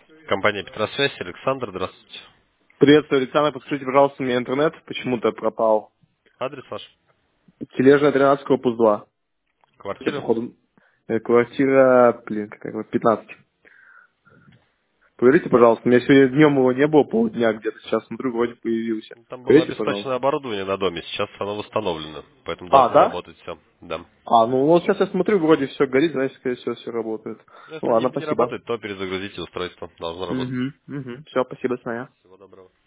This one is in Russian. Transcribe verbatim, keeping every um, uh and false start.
Компания Петросвязь, Александр, здравствуйте. Приветствую, Александр. Подскажите, пожалуйста, мне интернет почему-то пропал. Адрес ваш? Тележная тринадцать, корпус два. Это, Квартира? походу, э, квартира, блин, какая вот, пятнадцать. Проверите, пожалуйста. У меня сегодня днем его не было, полдня где-то. Сейчас смотрю, вроде появился. Ну, Там было Проверите, обесточенное пожалуйста. оборудование на доме, сейчас оно восстановлено, поэтому А, должно да? работать все. Да. А, ну вот сейчас я смотрю, вроде все горит, значит, скорее всего, все работает. Ну, Ну Если не, ладно, не спасибо. работает, то перезагрузите устройство, должно работать. Угу, угу. Все, спасибо, Саня. Всего доброго.